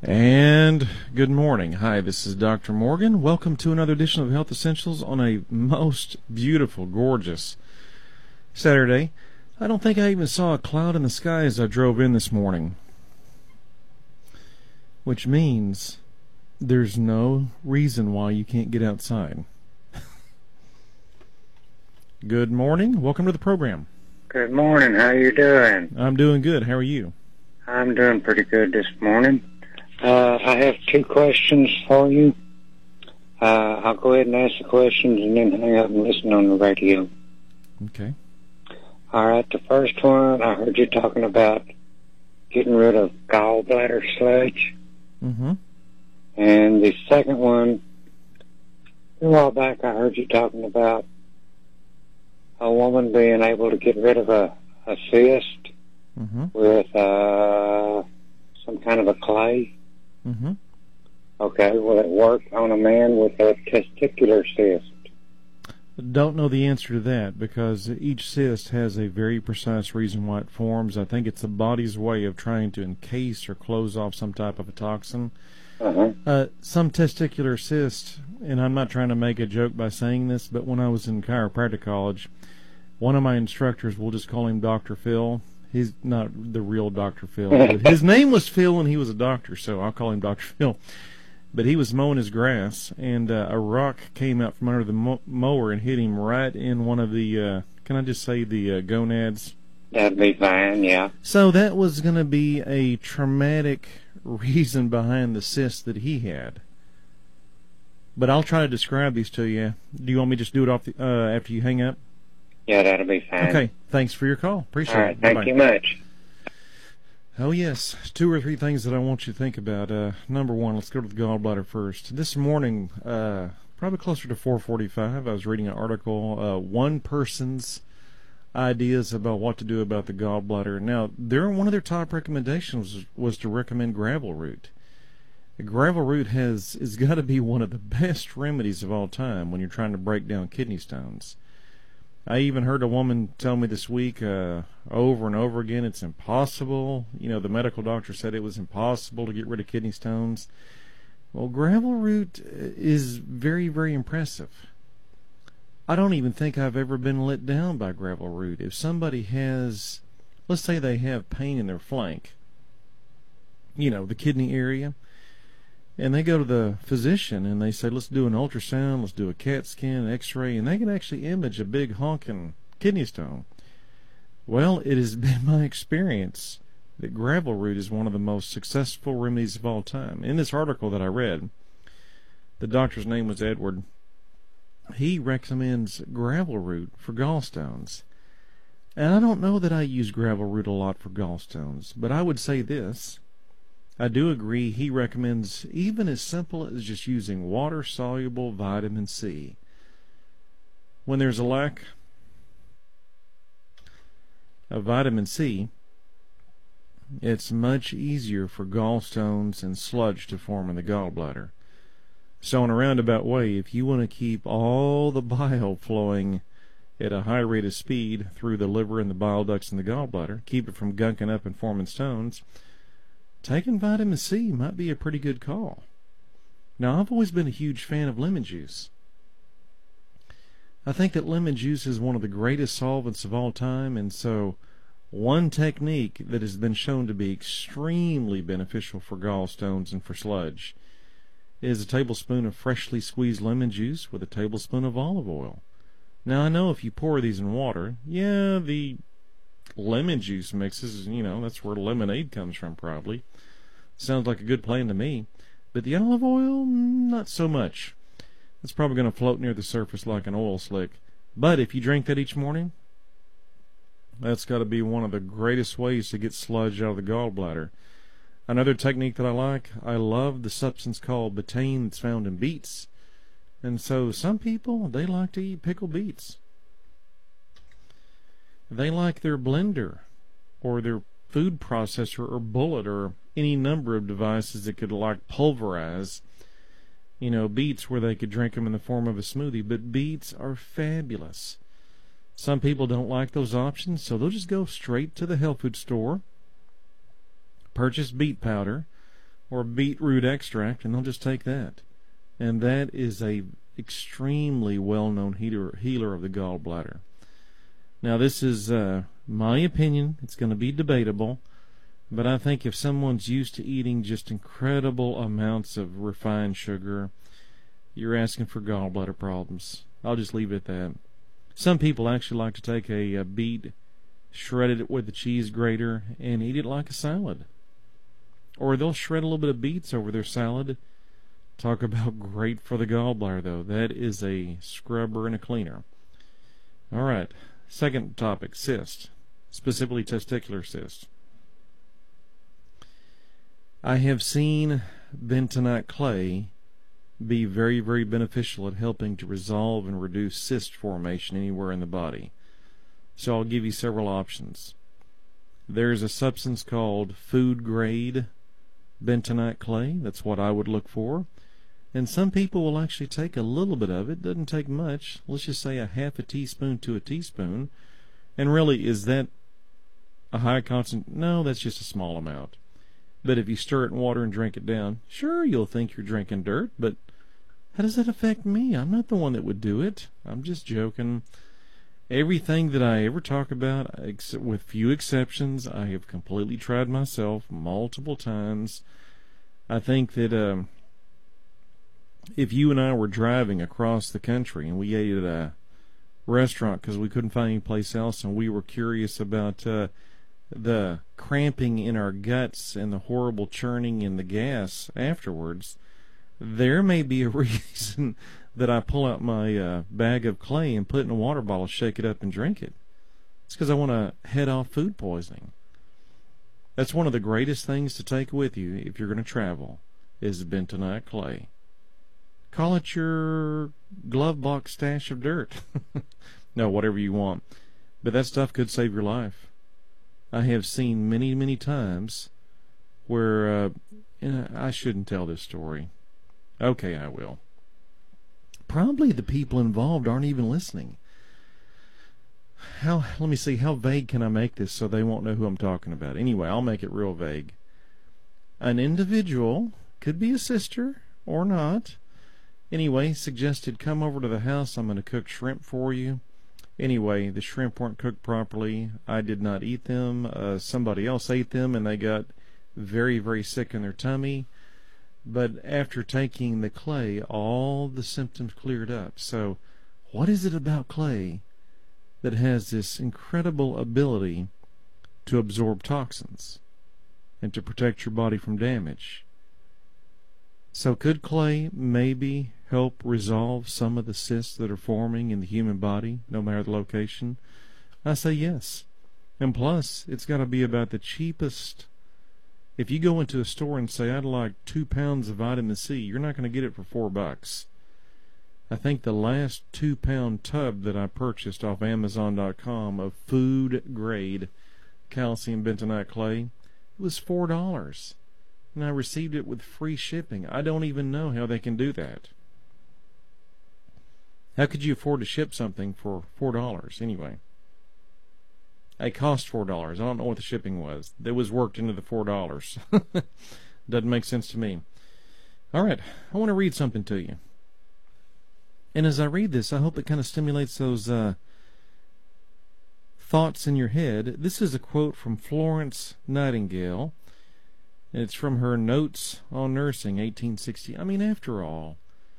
And good morning. Hi, this is Dr. Morgan. Welcome to another edition of Health Essentials on a most beautiful, gorgeous Saturday. I don't think I even saw a cloud in the sky as I drove in this morning, which means there's no reason why you can't get outside. Good morning. Welcome to the program. Good morning. How you doing? I'm doing good. How are you? I'm doing pretty good this morning. I have two questions for you. I'll go ahead and ask the questions and then hang up and listen on the radio. Okay. All right. The first one, I heard you talking about getting rid of gallbladder sludge. Mm-hmm. And the second one, a while back, I heard you talking about a woman being able to get rid of a cyst with some kind of a clay. Mm-hmm. Okay, will it work on a man with a testicular cyst? Don't know the answer to that because each cyst has a very precise reason why it forms. I think it's the body's way of trying to encase or close off some type of a toxin. Some testicular cysts, and I'm not trying to make a joke by saying this, but when I was in chiropractic college, one of my instructors, we'll just call him Dr. Phil. He's not the real Dr. Phil. His name was Phil and he was a doctor, so I'll call him Dr. Phil. But he was mowing his grass, and a rock came out from under the mower and hit him right in one of the, can I just say the gonads? That'd be fine, yeah. So that was going to be a traumatic reason behind the cyst that he had. But I'll try to describe these to you. Do you want me to just do it off after you hang up? Yeah, that'll be fine. Okay, thanks for your call. Appreciate it. All right, thank you much. Oh, yes, two or three things that I want you to think about. Number one, let's go to the gallbladder first. This morning, probably closer to 4:45, I was reading an article, one person's ideas about what to do about the gallbladder. Now, one of their top recommendations was to recommend gravel root. Gravel root has got to be one of the best remedies of all time when you're trying to break down kidney stones. I even heard a woman tell me this week over and over again it's impossible. You know, the medical doctor said it was impossible to get rid of kidney stones. Well, gravel root is very, very impressive. I don't even think I've ever been let down by gravel root. If somebody has, let's say they have pain in their flank, you know, the kidney area, and they go to the physician and they say, let's do an ultrasound, let's do a CAT scan, x-ray, and they can actually image a big honking kidney stone. Well, it has been my experience that gravel root is one of the most successful remedies of all time. In this article that I read, the doctor's name was Edward. He recommends gravel root for gallstones. And I don't know that I use gravel root a lot for gallstones, but I would say this. I do agree he recommends even as simple as just using water-soluble vitamin C. When there's a lack of vitamin C, it's much easier for gallstones and sludge to form in the gallbladder. So in a roundabout way, if you want to keep all the bile flowing at a high rate of speed through the liver and the bile ducts in the gallbladder, keep it from gunking up and forming stones, taking vitamin C might be a pretty good call. Now, I've always been a huge fan of lemon juice. I think that lemon juice is one of the greatest solvents of all time, and so one technique that has been shown to be extremely beneficial for gallstones and for sludge is a tablespoon of freshly squeezed lemon juice with a tablespoon of olive oil. Now, I know if you pour these in water, yeah, the lemon juice mixes, you know, that's where lemonade comes from probably. Sounds like a good plan to me. But the olive oil, not so much. It's probably going to float near the surface like an oil slick. But if you drink that each morning, that's got to be one of the greatest ways to get sludge out of the gallbladder. Another technique that I love the substance called betaine that's found in beets. And so some people, they like to eat pickled beets. They like their blender or their food processor or bullet or any number of devices that could like pulverize, you know, beets where they could drink them in the form of a smoothie. But beets are fabulous. Some people don't like those options, so they'll just go straight to the health food store, purchase beet powder, or beetroot extract, and they'll just take that. And that is a extremely well-known healer of the gallbladder. Now, this is my opinion. It's going to be debatable, but I think if someone's used to eating just incredible amounts of refined sugar, you're asking for gallbladder problems. I'll just leave it at that. Some people actually like to take a beet, shred it with a cheese grater, and eat it like a salad. Or they'll shred a little bit of beets over their salad. Talk about great for the gallbladder, though. That is a scrubber and a cleaner. All right. Second topic, cyst, specifically testicular cyst. I have seen bentonite clay be very, very beneficial at helping to resolve and reduce cyst formation anywhere in the body. So I'll give you several options. There's a substance called food-grade bentonite clay. That's what I would look for. And some people will actually take a little bit of it. Doesn't take much. Let's just say a half a teaspoon to a teaspoon. And really, is that a high concentration? No, that's just a small amount. But if you stir it in water and drink it down, sure, you'll think you're drinking dirt, but how does that affect me? I'm not the one that would do it. I'm just joking. Everything that I ever talk about, except with few exceptions, I have completely tried myself multiple times. I think that if you and I were driving across the country and we ate at a restaurant because we couldn't find any place else and we were curious about the cramping in our guts and the horrible churning in the gas afterwards, there may be a reason that I pull out my bag of clay and put it in a water bottle, shake it up, and drink it. It's because I want to head off food poisoning. That's one of the greatest things to take with you if you're going to travel, is bentonite clay. Call it your glove box stash of dirt. No, whatever you want. But that stuff could save your life. I have seen many, many times where, I shouldn't tell this story. Okay, I will. Probably the people involved aren't even listening. Let me see, how vague can I make this so they won't know who I'm talking about? Anyway, I'll make it real vague. An individual, could be a sister or not, anyway, suggested, come over to the house, I'm going to cook shrimp for you. Anyway, the shrimp weren't cooked properly. I did not eat them. Somebody else ate them, and they got very, very sick in their tummy. But after taking the clay, all the symptoms cleared up. So what is it about clay that has this incredible ability to absorb toxins and to protect your body from damage? So could clay maybe help resolve some of the cysts that are forming in the human body, no matter the location? I say yes. And plus, it's got to be about the cheapest. If you go into a store and say, I'd like 2 pounds of vitamin C, you're not going to get it for $4. I think the last 2-pound tub that I purchased off Amazon.com of food-grade calcium bentonite clay, it was $4. And I received it with free shipping. I don't even know how they can do that. How could you afford to ship something for $4 anyway? It cost $4. I don't know what the shipping was. It was worked into the $4. Doesn't make sense to me. All right, I want to read something to you. And as I read this, I hope it kind of stimulates those thoughts in your head. This is a quote from Florence Nightingale. And it's from her Notes on Nursing, 1860. I mean, after all,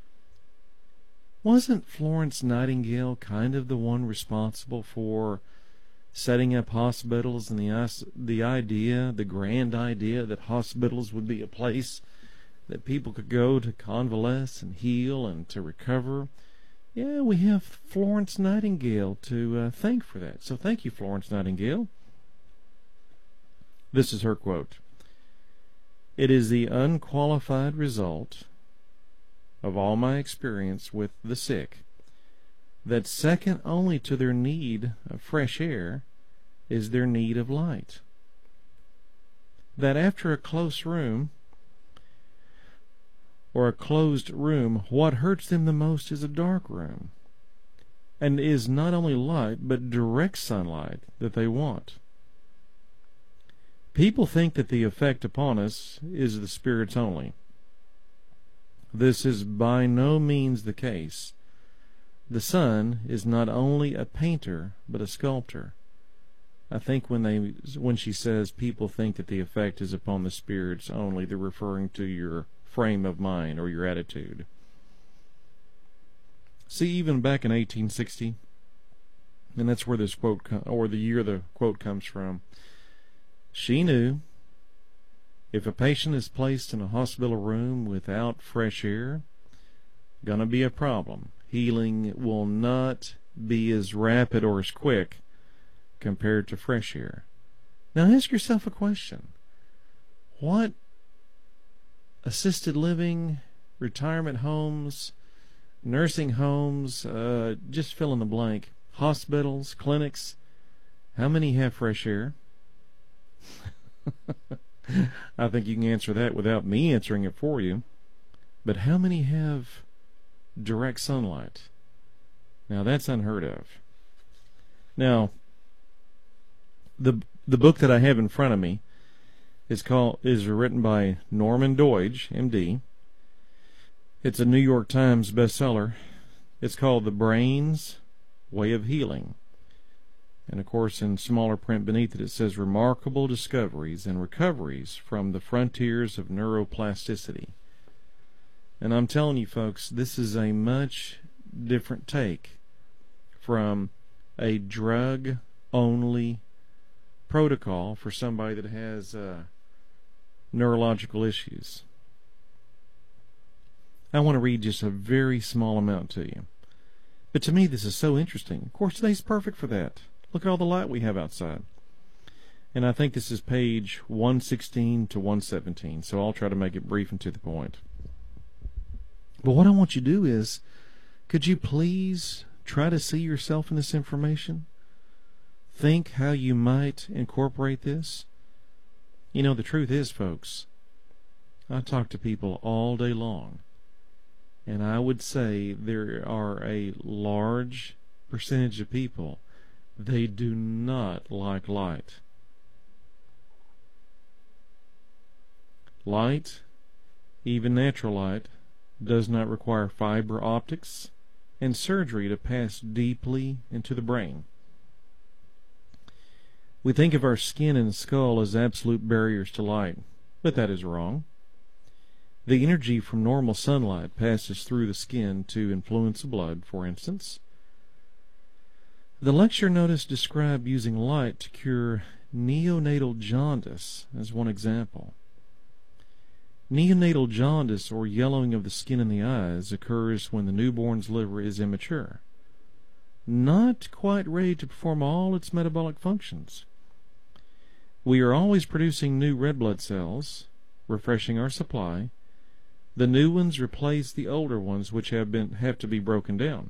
wasn't Florence Nightingale kind of the one responsible for setting up hospitals and the grand idea that hospitals would be a place that people could go to convalesce and heal and to recover? Yeah, we have Florence Nightingale to thank for that. So thank you, Florence Nightingale. This is her quote. It is the unqualified result of all my experience with the sick that second only to their need of fresh air is their need of light. That after a close room or a closed room, what hurts them the most is a dark room, and is not only light but direct sunlight that they want. People think that the effect upon us is the spirits only. This is by no means the case. The sun is not only a painter, but a sculptor. I think when she says people think that the effect is upon the spirits only, they're referring to your frame of mind or your attitude. See, even back in 1860, and that's where this quote, or the year the quote comes from, she knew if a patient is placed in a hospital room without fresh air, gonna be a problem. Healing will not be as rapid or as quick compared to fresh air. Now ask yourself a question. What assisted living, retirement homes, nursing homes, just fill in the blank, hospitals, clinics, how many have fresh air? I think you can answer that without me answering it for you. But how many have direct sunlight? Now that's unheard of. Now, the book that I have in front of me is written by Norman Doidge, MD. It's a New York Times bestseller. It's called The Brain's Way of Healing. And of course, in smaller print beneath it, it says Remarkable Discoveries and Recoveries from the Frontiers of Neuroplasticity. And I'm telling you folks, this is a much different take from a drug-only protocol for somebody that has neurological issues. I want to read just a very small amount to you. But to me, this is so interesting. Of course, today's perfect for that. Look at all the light we have outside. And I think this is page 116 to 117, so I'll try to make it brief and to the point. But what I want you to do is, could you please try to see yourself in this information? Think how you might incorporate this. You know, the truth is, folks, I talk to people all day long, and I would say there are a large percentage of people, they do not like light. Light, even natural light, does not require fiber optics and surgery to pass deeply into the brain. We think of our skin and skull as absolute barriers to light, but that is wrong. The energy from normal sunlight passes through the skin to influence the blood, for instance. The lecture notice described using light to cure neonatal jaundice as one example. Neonatal jaundice, or yellowing of the skin in the eyes, occurs when the newborn's liver is immature, not quite ready to perform all its metabolic functions. We are always producing new red blood cells, refreshing our supply. The new ones replace the older ones which have to be broken down.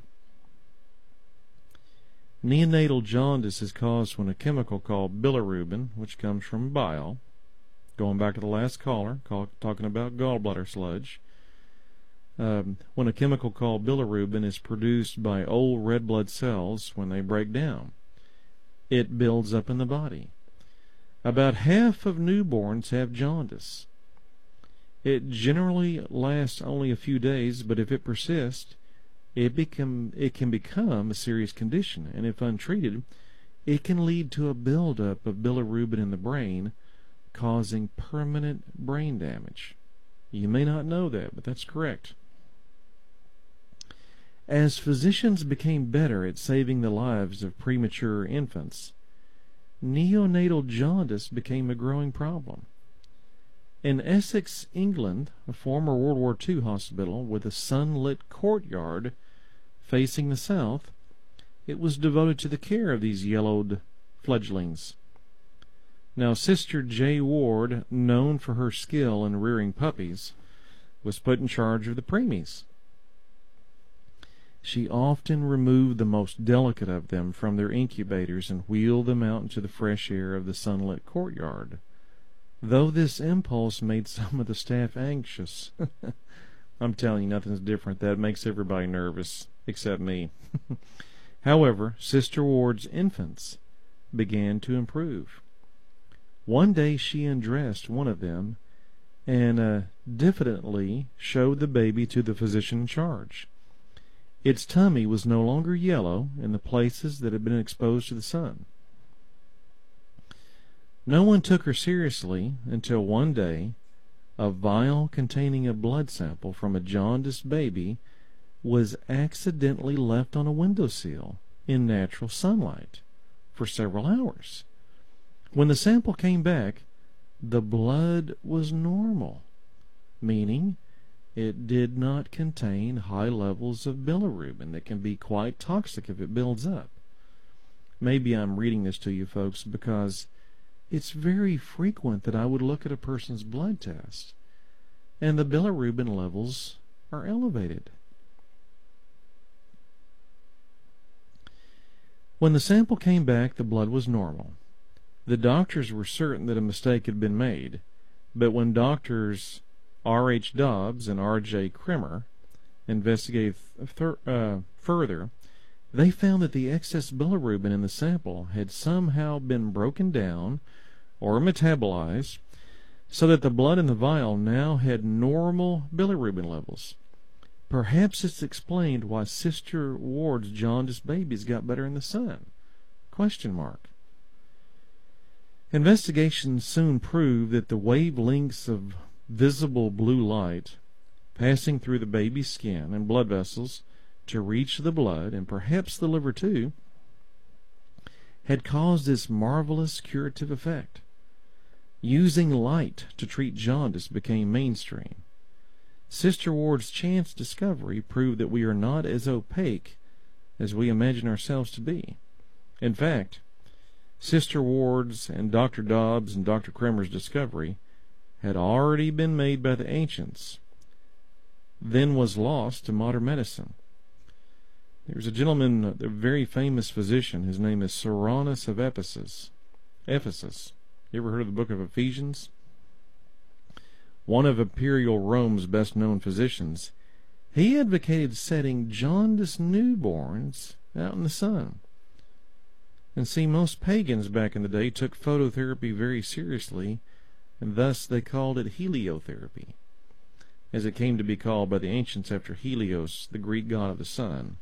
Neonatal jaundice is caused when a chemical called bilirubin, which comes from bile, going back to the last caller, talking about gallbladder sludge, when a chemical called bilirubin is produced by old red blood cells when they break down, it builds up in the body. About half of newborns have jaundice. It generally lasts only a few days, but if it persists, it can become a serious condition, and if untreated, it can lead to a buildup of bilirubin in the brain, causing permanent brain damage. You may not know that, but that's correct. As physicians became better at saving the lives of premature infants, neonatal jaundice became a growing problem. In Essex, England, a former World War II hospital with a sunlit courtyard facing the south, it was devoted to the care of these yellowed fledglings. Now, Sister J. Ward, known for her skill in rearing puppies, was put in charge of the preemies. She often removed the most delicate of them from their incubators and wheeled them out into the fresh air of the sunlit courtyard. Though this impulse made some of the staff anxious. I'm telling you, nothing's different. That makes everybody nervous, except me. However, Sister Ward's infants began to improve. One day she undressed one of them and diffidently showed the baby to the physician in charge. Its tummy was no longer yellow in the places that had been exposed to the sun. No one took her seriously until one day a vial containing a blood sample from a jaundiced baby was accidentally left on a windowsill in natural sunlight for several hours. When the sample came back, the blood was normal, meaning it did not contain high levels of bilirubin that can be quite toxic if it builds up. Maybe I'm reading this to you folks because it's very frequent that I would look at a person's blood test and the bilirubin levels are elevated. When the sample came back, the blood was normal. The doctors were certain that a mistake had been made, but when doctors R.H. Dobbs and R.J. Kremer investigated further, they found that the excess bilirubin in the sample had somehow been broken down or metabolized so that the blood in the vial now had normal bilirubin levels. Perhaps it's explained why Sister Ward's jaundiced babies got better in the sun. ? Investigations soon proved that the wavelengths of visible blue light passing through the baby's skin and blood vessels to reach the blood, and perhaps the liver too, had caused this marvelous curative effect. Using light to treat jaundice became mainstream. Sister Ward's chance discovery proved that we are not as opaque as we imagine ourselves to be. In fact, Sister Ward's and Dr. Dobbs and Dr. Kremer's discovery had already been made by the ancients, then was lost to modern medicine. There was a gentleman, a very famous physician, his name is Cyrannus of Ephesus. You ever heard of the book of Ephesians? One of Imperial Rome's best-known physicians. He advocated setting jaundiced newborns out in the sun. And see, most pagans back in the day took phototherapy very seriously, and thus they called it heliotherapy, as it came to be called by the ancients after Helios, the Greek god of the sun,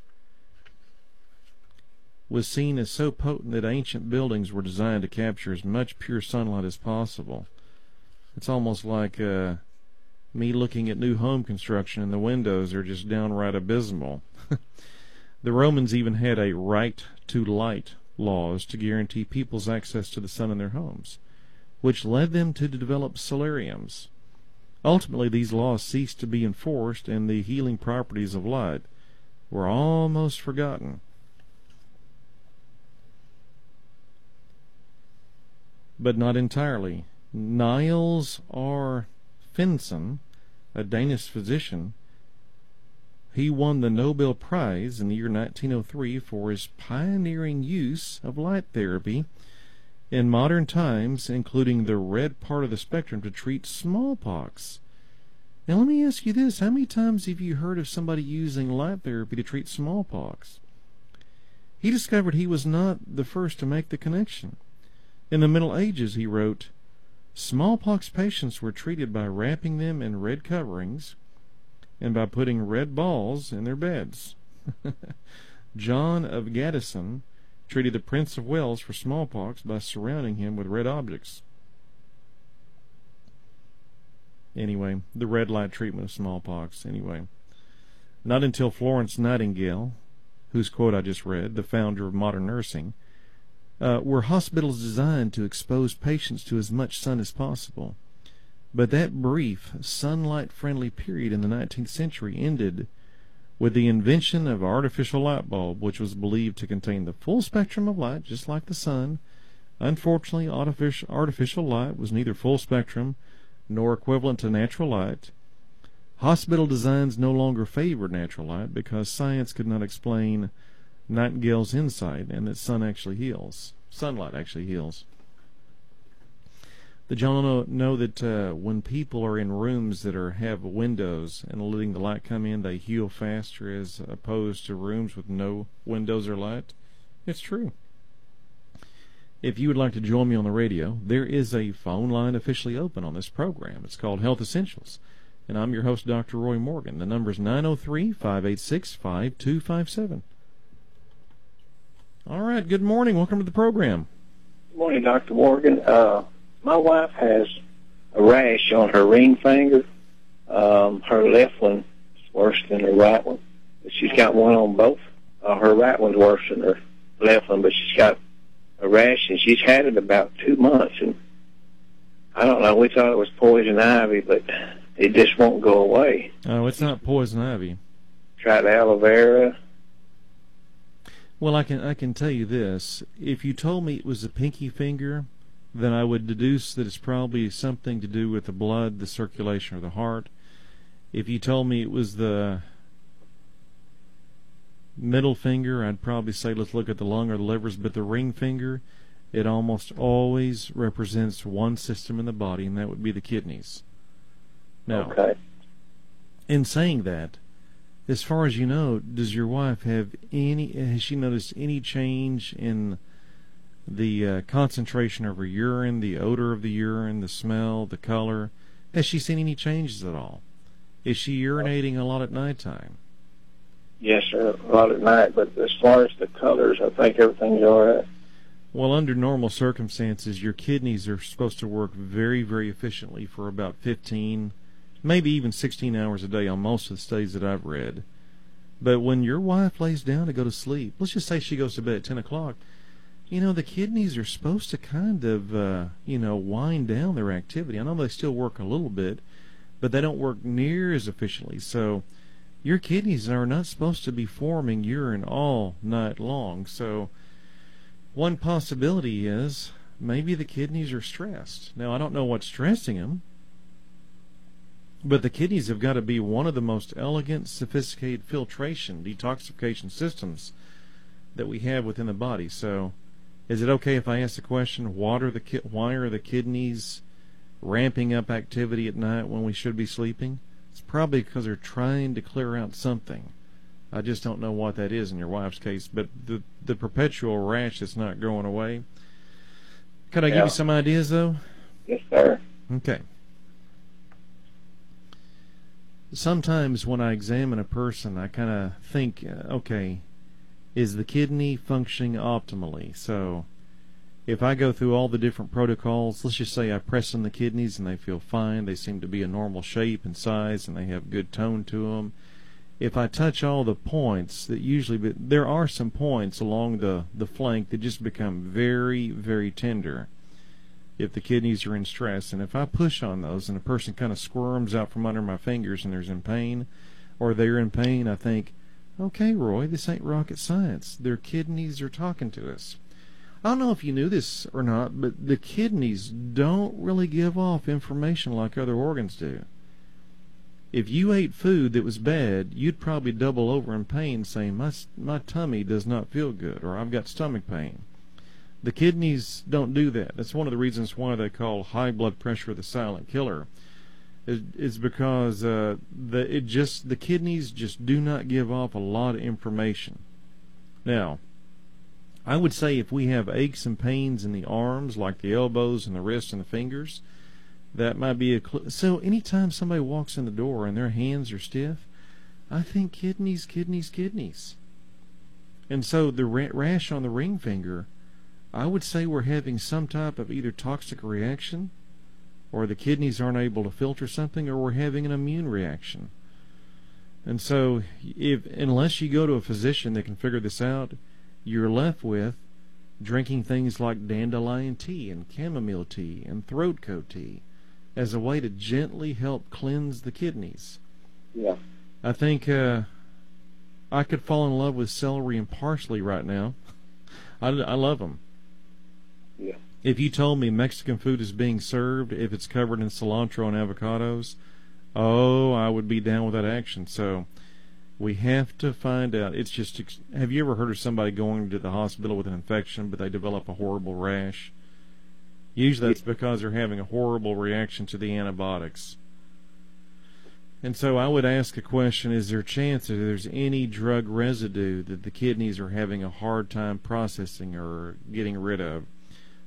was seen as so potent that ancient buildings were designed to capture as much pure sunlight as possible. It's almost like me looking at new home construction and the windows are just downright abysmal. The Romans even had a right to light laws to guarantee people's access to the sun in their homes, which led them to develop solariums. Ultimately, these laws ceased to be enforced, and the healing properties of light were almost forgotten. But not entirely. Niels R. Finsen, a Danish physician, he won the Nobel Prize in the year 1903 for his pioneering use of light therapy in modern times, including the red part of the spectrum to treat smallpox. Now let me ask you this, how many times have you heard of somebody using light therapy to treat smallpox? He discovered he was not the first to make the connection. In the Middle Ages, he wrote, smallpox patients were treated by wrapping them in red coverings and by putting red balls in their beds. John of Gaddesden treated the Prince of Wales for smallpox by surrounding him with red objects. Anyway, the red light treatment of smallpox. Anyway, not until Florence Nightingale, whose quote I just read, the founder of modern nursing, were hospitals designed to expose patients to as much sun as possible. But that brief, sunlight-friendly period in the 19th century ended with the invention of an artificial light bulb, which was believed to contain the full spectrum of light, just like the sun. Unfortunately, artificial light was neither full spectrum nor equivalent to natural light. Hospital designs no longer favored natural light because science could not explain Nightingale's insight and that sunlight actually heals. Did y'all know that when people are in rooms that have windows and letting the light come in, they heal faster as opposed to rooms with no windows or light? It's true. if you would like to join me on the radio, there is a phone line officially open on this program. It's called Health Essentials, and I'm your host, Dr. Roy Morgan. The number is 903-586-5257. All right, good morning. Welcome to the program. Good morning, Dr. Morgan. My wife has a rash on her ring finger. Her left one is worse than her right one. She's got one on both. Her right one's worse than her left one, but she's got a rash, and she's had it about 2 months. And I don't know, we thought it was poison ivy, but it just won't go away. Oh, it's not poison ivy. Tried aloe vera. Well, I can tell you this. If you told me it was a pinky finger, then I would deduce that it's probably something to do with the blood, the circulation, or the heart. If you told me it was the middle finger, I'd probably say let's look at the lung or the livers. But the ring finger, it almost always represents one system in the body, and that would be the kidneys. Now, okay. In saying that, as far as you know, does your wife has she noticed any change in the concentration of her urine, the odor of the urine, the smell, the color? Has she seen any changes at all? Is she urinating a lot at nighttime? Yes, sir, a lot at night, but as far as the colors, I think everything's all right. Well, under normal circumstances, your kidneys are supposed to work very, very efficiently for about 15, maybe even 16 hours a day on most of the studies that I've read. But when your wife lays down to go to sleep, let's just say she goes to bed at 10 o'clock, the kidneys are supposed to kind of, wind down their activity. I know they still work a little bit, but they don't work near as efficiently. So your kidneys are not supposed to be forming urine all night long. So one possibility is maybe the kidneys are stressed. Now, I don't know what's stressing them, but the kidneys have got to be one of the most elegant, sophisticated filtration, detoxification systems that we have within the body. So is it okay if I ask the question, why are the kidneys ramping up activity at night when we should be sleeping? It's probably because they're trying to clear out something. I just don't know what that is in your wife's case, but the perpetual rash that's not going away. Could I give you some ideas, though? Yes, sir. Okay. Sometimes when I examine a person, I kind of think, okay, is the kidney functioning optimally? So if I go through all the different protocols, let's just say I press on the kidneys and they feel fine, they seem to be a normal shape and size, and they have good tone to them. If I touch all the points, there are some points along the flank that just become very, very tender if the kidneys are in stress. And if I push on those and a person kind of squirms out from under my fingers and they're in pain, I think, okay, Roy, this ain't rocket science. Their kidneys are talking to us. I don't know if you knew this or not, but the kidneys don't really give off information like other organs do. If you ate food that was bad, you'd probably double over in pain saying, my tummy does not feel good, or I've got stomach pain. The kidneys don't do that. That's one of the reasons why they call high blood pressure the silent killer. Is because the kidneys just do not give off a lot of information. Now, I would say if we have aches and pains in the arms, like the elbows and the wrists and the fingers, that might be a clue. So anytime somebody walks in the door and their hands are stiff, I think kidneys. And so the rash on the ring finger, I would say we're having some type of either toxic reaction, or the kidneys aren't able to filter something, or we're having an immune reaction. And so unless you go to a physician that can figure this out, you're left with drinking things like dandelion tea and chamomile tea and throat coat tea as a way to gently help cleanse the kidneys. Yeah. I think I could fall in love with celery and parsley right now. I love them. Yeah. If you told me Mexican food is being served, if it's covered in cilantro and avocados, I would be down with that action. So we have to find out. It's just, have you ever heard of somebody going to the hospital with an infection, but they develop a horrible rash? Usually that's because they're having a horrible reaction to the antibiotics. And so I would ask a question, is there a chance that there's any drug residue that the kidneys are having a hard time processing or getting rid of?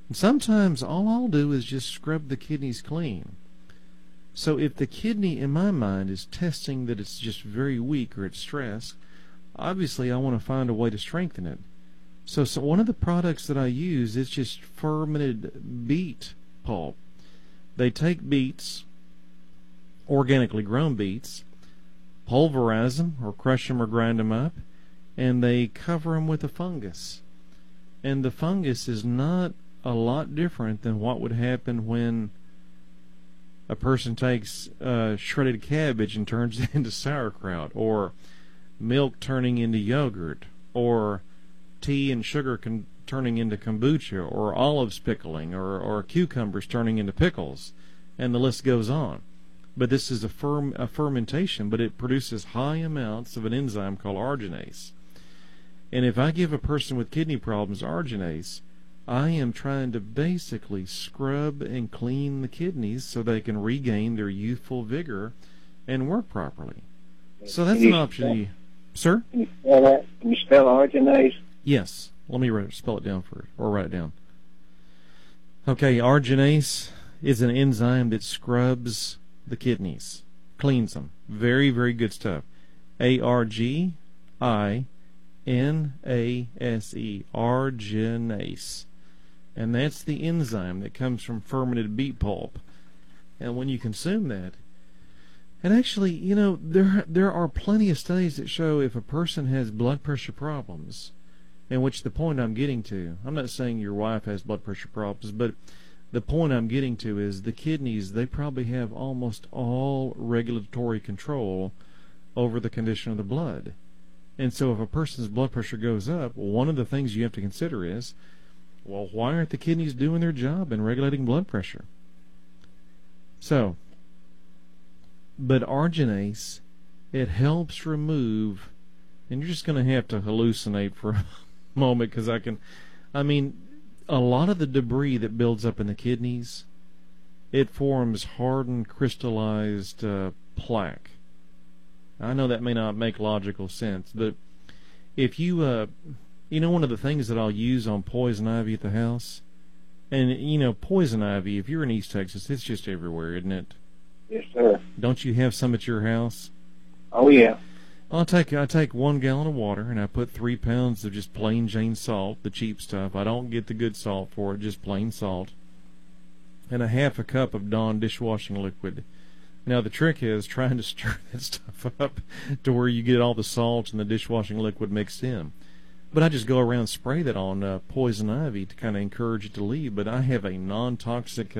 And sometimes all I'll do is just scrub the kidneys clean. So if the kidney, in my mind, is testing that it's just very weak or it's stressed, obviously I want to find a way to strengthen it. So one of the products that I use is just fermented beet pulp. They take beets, organically grown beets, pulverize them or crush them or grind them up, and they cover them with a fungus. And the fungus is not a lot different than what would happen when a person takes shredded cabbage and turns it into sauerkraut, or milk turning into yogurt, or tea and sugar turning into kombucha, or olives pickling, or cucumbers turning into pickles, and the list goes on. But this is a fermentation, but it produces high amounts of an enzyme called arginase. And if I give a person with kidney problems arginase, I am trying to basically scrub and clean the kidneys so they can regain their youthful vigor and work properly. So that's an option. Sir? Can you spell that? Can you spell arginase? Yes. Let me spell it down first, or write it down. Okay, arginase is an enzyme that scrubs the kidneys, cleans them. Very, very good stuff. Arginase, arginase. And that's the enzyme that comes from fermented beet pulp. And when you consume that, and actually, you know, there are plenty of studies that show if a person has blood pressure problems, in which the point I'm getting to, I'm not saying your wife has blood pressure problems, but the point I'm getting to is the kidneys, they probably have almost all regulatory control over the condition of the blood. And so if a person's blood pressure goes up, one of the things you have to consider is, well, why aren't the kidneys doing their job in regulating blood pressure? So, but arginase, it helps remove, and you're just going to have to hallucinate for a moment, because I mean, a lot of the debris that builds up in the kidneys, it forms hardened, crystallized plaque. I know that may not make logical sense, but if you, you know, one of the things that I'll use on poison ivy at the house, and, you know, poison ivy, if you're in East Texas, it's just everywhere, isn't it? Yes, sir. Don't you have some at your house? Oh, yeah. I take 1 gallon of water, and I put 3 pounds of just plain Jane salt, the cheap stuff. I don't get the good salt for it, just plain salt. And a half a cup of Dawn dishwashing liquid. Now, the trick is trying to stir that stuff up to where you get all the salt and the dishwashing liquid mixed in. But I just go around and spray that on poison ivy to kind of encourage it to leave. But I have a non-toxic,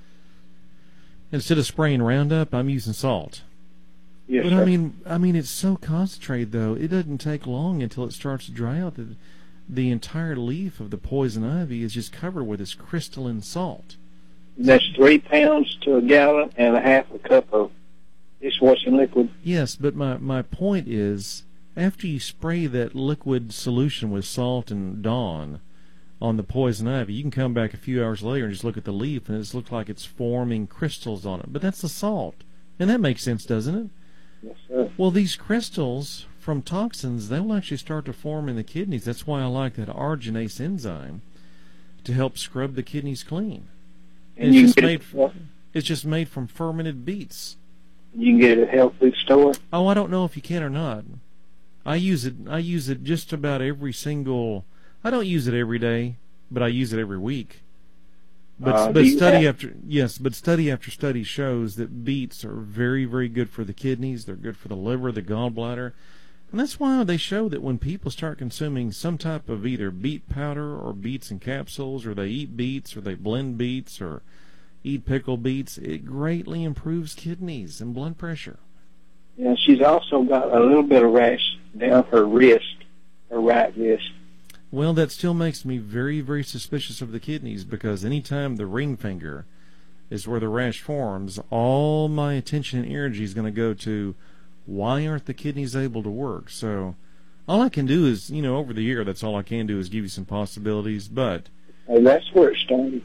instead of spraying Roundup, I'm using salt. Yes, but sir. I mean, it's so concentrated, though. It doesn't take long until it starts to dry out. The entire leaf of the poison ivy is just covered with this crystalline salt. That's 3 pounds to a gallon and a half a cup of dishwashing liquid. Yes, but my point is, after you spray that liquid solution with salt and Dawn on the poison ivy, you can come back a few hours later and just look at the leaf, and it looks like it's forming crystals on it. But that's the salt. And that makes sense, doesn't it? Yes, sir. Well, these crystals from toxins, they'll actually start to form in the kidneys. That's why I like that arginase enzyme to help scrub the kidneys clean. And it's just made from fermented beets. You can get it at a health food store. Oh, I don't know if you can or not. I use it just about every single. I don't use it every day, but I use it every week. But study after study shows that beets are very, very good for the kidneys. They're good for the liver, the gallbladder, and that's why they show that when people start consuming some type of either beet powder or beets in capsules, or they eat beets, or they blend beets, or eat pickled beets, it greatly improves kidneys and blood pressure. Yeah, she's also got a little bit of rash down her wrist, her right wrist. Well, that still makes me very, very suspicious of the kidneys, because anytime the ring finger is where the rash forms, all my attention and energy is going to go to why aren't the kidneys able to work? So all I can do is, you know, over the year, that's all I can do is give you some possibilities. But that's where it started.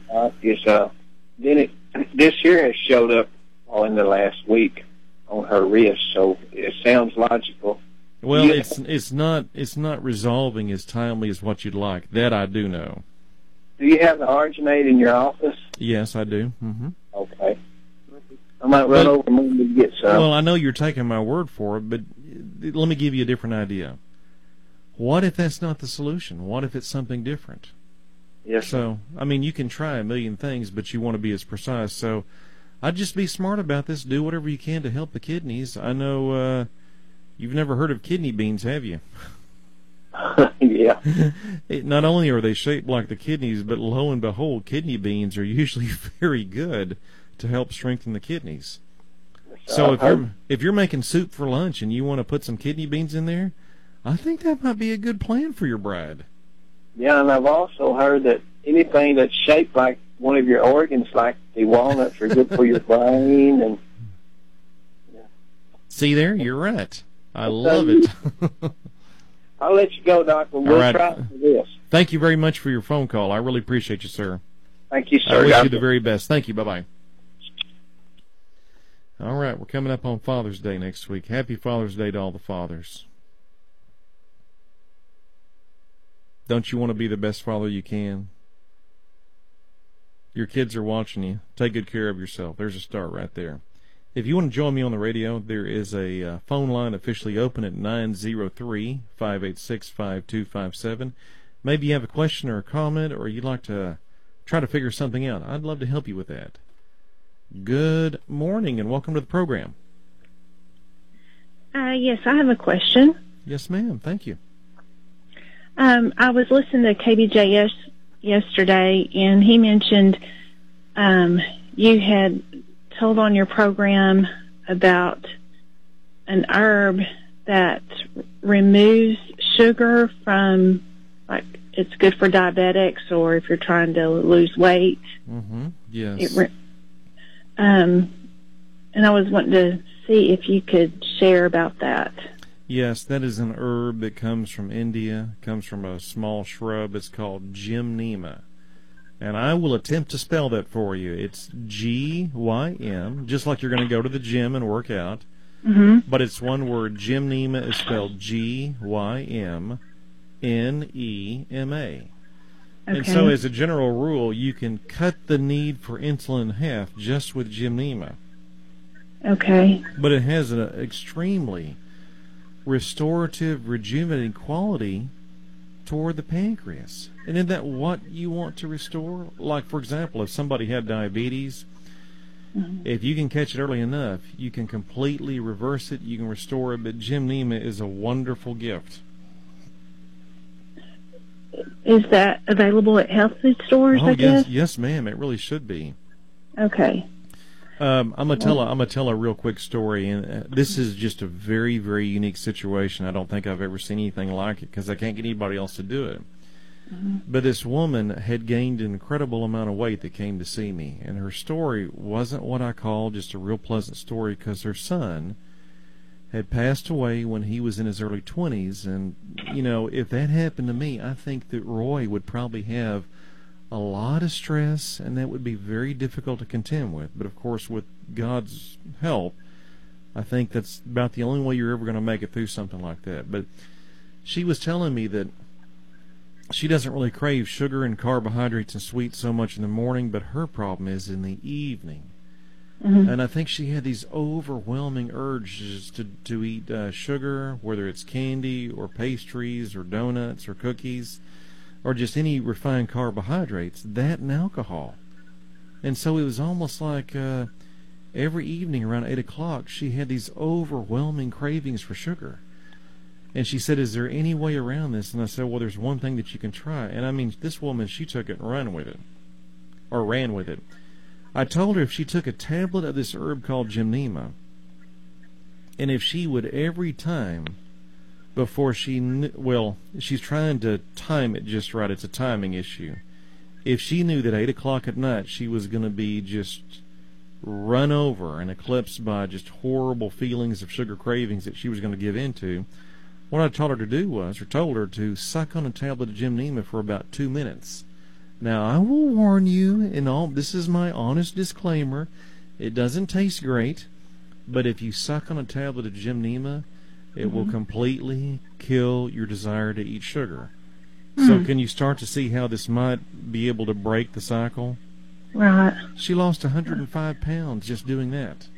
This here has showed up in the last week on her wrist, so it sounds logical. Well, it's not resolving as timely as what you'd like. That I do know. Do you have the arginate in your office? Yes, I do. Mm-hmm. Okay. I might run over Monday to get some. Well, I know you're taking my word for it, but let me give you a different idea. What if that's not the solution? What if it's something different? Yes. So, I mean, you can try a million things, but you want to be as precise. So, I'd just be smart about this. Do whatever you can to help the kidneys. I know you've never heard of kidney beans, have you? Yeah. Not only are they shaped like the kidneys, but lo and behold, kidney beans are usually very good to help strengthen the kidneys. So if you're making soup for lunch and you want to put some kidney beans in there, I think that might be a good plan for your bride. Yeah, and I've also heard that anything that's shaped like one of your organs, like the walnuts, are good for your brain. And see there, you're right. I love it. I'll let you go, Doctor. We'll try for this. Thank you very much for your phone call. I really appreciate you, sir. Thank you, sir. I wish you the very best. Thank you. Bye-bye. All right, we're coming up on Father's Day next week. Happy Father's Day to all the fathers. Don't you want to be the best father you can? Your kids are watching you. Take good care of yourself. There's a start right there. If you want to join me on the radio, there is a phone line officially open at 903-586-5257. Maybe you have a question or a comment, or you'd like to try to figure something out. I'd love to help you with that. Good morning, and welcome to the program. Yes, I have a question. Yes, ma'am. Thank you. I was listening to KBJS yesterday, and he mentioned you had told on your program about an herb that removes sugar from, like, it's good for diabetics or if you're trying to lose weight. Mm-hmm. Yes. And I was wanting to see if you could share about that. Yes, that is an herb that comes from India, comes from a small shrub. It's called gymnema. And I will attempt to spell that for you. It's G-Y-M, just like you're going to go to the gym and work out. Mm-hmm. But it's one word. Gymnema is spelled G-Y-M-N-E-M-A. Okay. And so as a general rule, you can cut the need for insulin in half just with gymnema. Okay. But it has an extremely restorative, rejuvenating quality toward the pancreas. And isn't that what you want to restore? Like, for example, if somebody had diabetes, if you can catch it early enough, you can completely reverse it, you can restore it, but gymnema is a wonderful gift. Is that available at health food stores, I guess? Yes, ma'am, it really should be. Okay. I'm gonna tell a real quick story, and this is just a very, very unique situation. I don't think I've ever seen anything like it because I can't get anybody else to do it. Mm-hmm. But this woman had gained an incredible amount of weight that came to see me, and her story wasn't what I call just a real pleasant story because her son had passed away when he was in his early 20s, and you know, if that happened to me, I think that Roy would probably have a lot of stress, and that would be very difficult to contend with. But of course, with God's help, I think that's about the only way you're ever going to make it through something like that. But she was telling me that she doesn't really crave sugar and carbohydrates and sweets so much in the morning, but her problem is in the evening. Mm-hmm. And I think she had these overwhelming urges to eat sugar, whether it's candy or pastries or donuts or cookies, or just any refined carbohydrates, that and alcohol. And so it was almost like every evening around 8 o'clock, she had these overwhelming cravings for sugar. And she said, is there any way around this? And I said, well, there's one thing that you can try. And I mean, this woman, she took it and ran with it. I told her if she took a tablet of this herb called gymnema, and if she would every time before she's trying to time it just right. It's a timing issue. If she knew that 8 o'clock at night she was going to be just run over and eclipsed by just horrible feelings of sugar cravings that she was going to give into, what I told her to suck on a tablet of gymnema for about 2 minutes. Now, I will warn you, this is my honest disclaimer, it doesn't taste great, but if you suck on a tablet of gymnema, it will completely kill your desire to eat sugar. So can you start to see how this might be able to break the cycle? Right. She lost 105 pounds just doing that.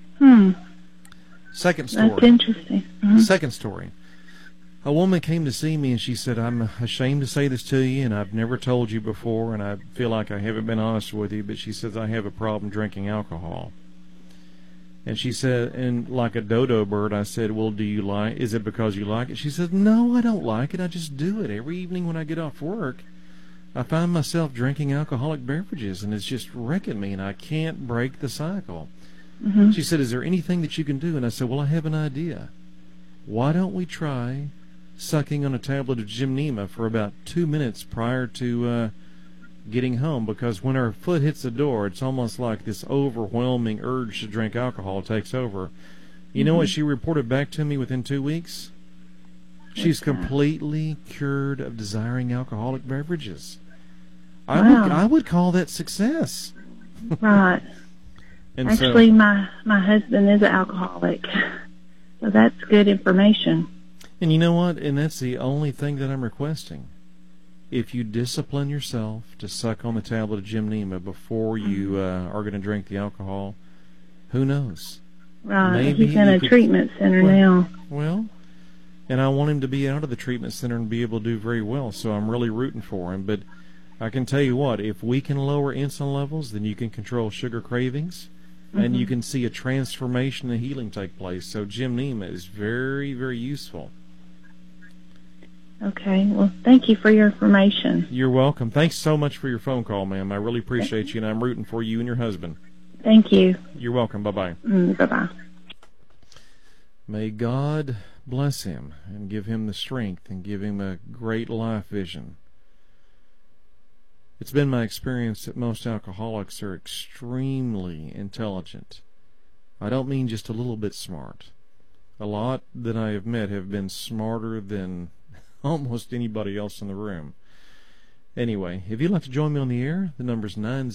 Second story. That's interesting. Second story. A woman came to see me and she said, I'm ashamed to say this to you, and I've never told you before, and I feel like I haven't been honest with you, but she says, I have a problem drinking alcohol. And she said, and like a dodo bird, I said, well, is it because you like it? She said, no, I don't like it. I just do it. Every evening when I get off work, I find myself drinking alcoholic beverages, and it's just wrecking me, and I can't break the cycle. She said, is there anything that you can do? And I said, well, I have an idea. Why don't we try sucking on a tablet of Gymnema for about 2 minutes prior to getting home? Because when our foot hits the door, it's almost like this overwhelming urge to drink alcohol takes over. You know what she reported back to me within 2 weeks? She's completely cured of desiring alcoholic beverages. I would call that success. Right. And actually, my husband is an alcoholic, so that's good information. And you know what? And that's the only thing that I'm requesting. If you discipline yourself to suck on the tablet of Gymnema before you are going to drink the alcohol, who knows? Right. Maybe he's in a treatment center now. Well, and I want him to be out of the treatment center and be able to do very well, so I'm really rooting for him. But I can tell you what, if we can lower insulin levels, then you can control sugar cravings, and you can see a transformation and healing take place. So Gymnema is very, very useful. Okay. Well, thank you for your information. You're welcome. Thanks so much for your phone call, ma'am. I really appreciate you, and I'm rooting for you and your husband. Thank you. You're welcome. Bye-bye. Bye-bye. May God bless him and give him the strength and give him a great life vision. It's been my experience that most alcoholics are extremely intelligent. I don't mean just a little bit smart. A lot that I have met have been smarter than almost anybody else in the room. Anyway, if you'd like to join me on the air, the number's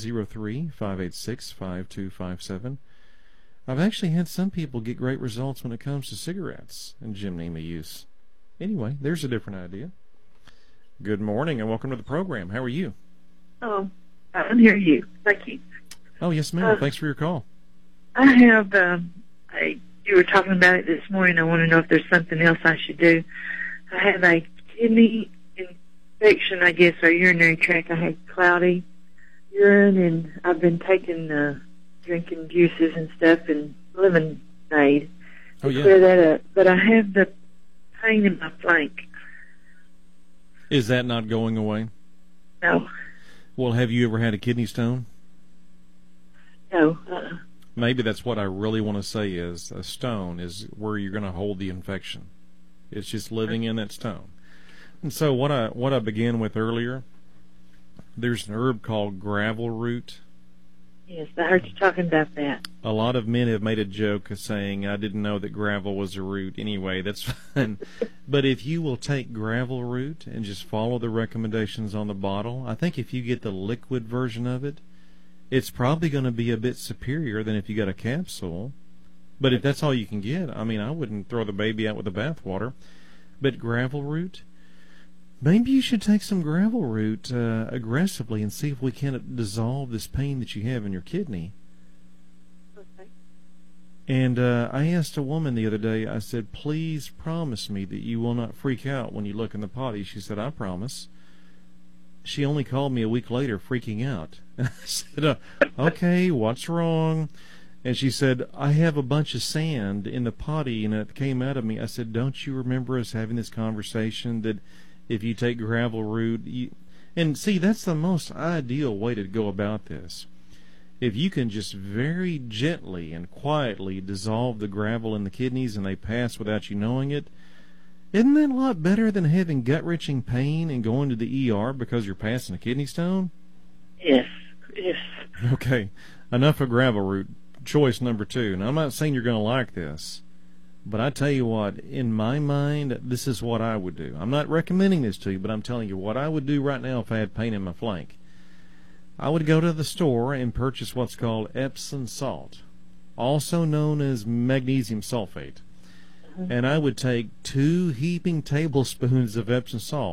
903-586-5257. I've actually had some people get great results when it comes to cigarettes and Gymnema use. Anyway, there's a different idea. Good morning and welcome to the program. How are you? Oh, I can hear you. Thank you. Oh, yes, ma'am. Thanks for your call. I have, you were talking about it this morning. I want to know if there's something else I should do. I have a kidney infection, I guess, or urinary tract. I have cloudy urine, and I've been taking, drinking juices and stuff and lemonade to clear that up. But I have the pain in my flank. Is that not going away? No. Well, have you ever had a kidney stone? No. Maybe that's what I really want to say is a stone is where you're going to hold the infection. It's just living in that stone. And so what I began with earlier, there's an herb called gravel root. Yes, I heard you talking about that. A lot of men have made a joke of saying, I didn't know that gravel was a root. Anyway, that's fine. But if you will take gravel root and just follow the recommendations on the bottle, I think if you get the liquid version of it, it's probably going to be a bit superior than if you got a capsule. But if that's all you can get, I mean, I wouldn't throw the baby out with the bathwater. But gravel root, maybe you should take some gravel root aggressively and see if we can't dissolve this pain that you have in your kidney. Okay. And I asked a woman the other day, I said, please promise me that you will not freak out when you look in the potty. She said, I promise. She only called me a week later freaking out. And I said, okay, what's wrong? And she said, I have a bunch of sand in the potty, and it came out of me. I said, don't you remember us having this conversation that if you take gravel root, and see, that's the most ideal way to go about this. If you can just very gently and quietly dissolve the gravel in the kidneys and they pass without you knowing it, isn't that a lot better than having gut-wrenching pain and going to the ER because you're passing a kidney stone? Yes, yes. Okay, enough of gravel root. Choice number 2. Now, I'm not saying you're going to like this, but I tell you what, in my mind, this is what I would do. I'm not recommending this to you, but I'm telling you what I would do right now if I had pain in my flank. I would go to the store and purchase what's called Epsom salt, also known as magnesium sulfate. And I would take 2 heaping tablespoons of Epsom salt,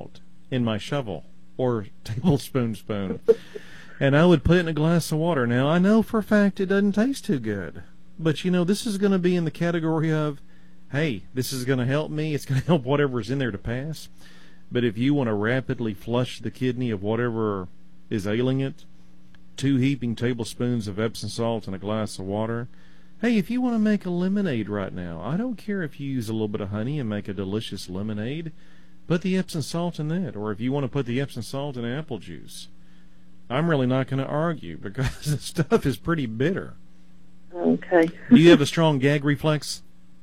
in my shovel or tablespoon spoon. And I would put it in a glass of water. Now, I know for a fact it doesn't taste too good. But, you know, this is going to be in the category of, hey, this is going to help me. It's going to help whatever's in there to pass. But if you want to rapidly flush the kidney of whatever is ailing it, 2 heaping tablespoons of Epsom salt in a glass of water. Hey, if you want to make a lemonade right now, I don't care if you use a little bit of honey and make a delicious lemonade. Put the Epsom salt in that. Or if you want to put the Epsom salt in apple juice. I'm really not going to argue because the stuff is pretty bitter. Okay. Do you have a strong gag reflex?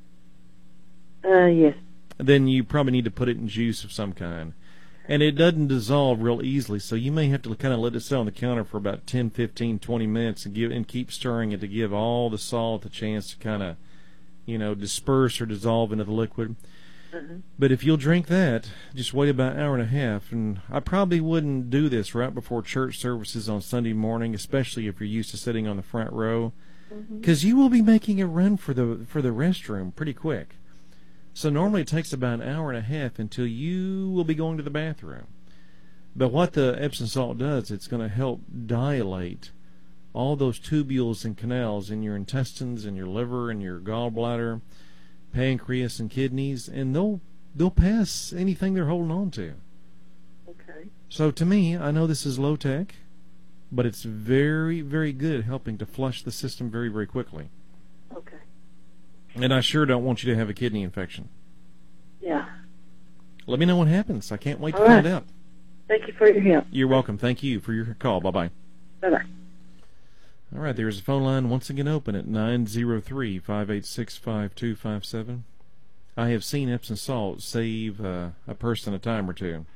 Yes. Then you probably need to put it in juice of some kind. And it doesn't dissolve real easily, so you may have to kind of let it sit on the counter for about 10, 15, 20 minutes and keep stirring it to give all the salt a chance to kind of, you know, disperse or dissolve into the liquid. Mm-hmm. But if you'll drink that, just wait about an hour and a half. And I probably wouldn't do this right before church services on Sunday morning, especially if you're used to sitting on the front row, because you will be making a run for the restroom pretty quick. So normally it takes about an hour and a half until you will be going to the bathroom. But what the Epsom salt does, it's going to help dilate all those tubules and canals in your intestines and your liver and your gallbladder, pancreas and kidneys, and they'll pass anything they're holding on to. Okay. So to me, I know this is low tech, but it's very, very good at helping to flush the system very, very quickly. Okay. And I sure don't want you to have a kidney infection. Yeah. Let me know what happens. I can't wait to All find right. out. Thank you for your help. You're welcome. Thank you for your call. Bye-bye. Bye-bye. All right, there's a phone line once again open at 903-586-5257. I have seen Epsom salt save a person a time or two.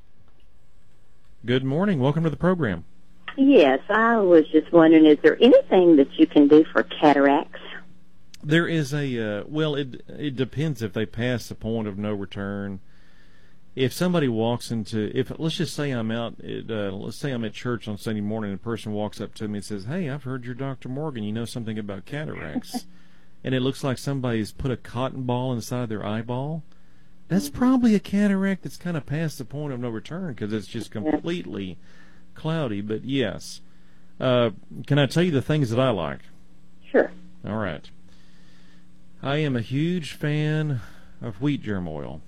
Good morning. Welcome to the program. Yes, I was just wondering, is there anything that you can do for cataracts? There is a, well, it depends if they pass the point of no return. If somebody walks into, let's just say I'm out at, let's say I'm at church on Sunday morning and a person walks up to me and says, hey, I've heard you're Dr. Morgan, you know something about cataracts. And it looks like somebody's put a cotton ball inside their eyeball. That's probably a cataract that's kind of past the point of no return because it's just completely cloudy. But yes, can I tell you the things that I like? Sure. All right. I am a huge fan of wheat germ oil.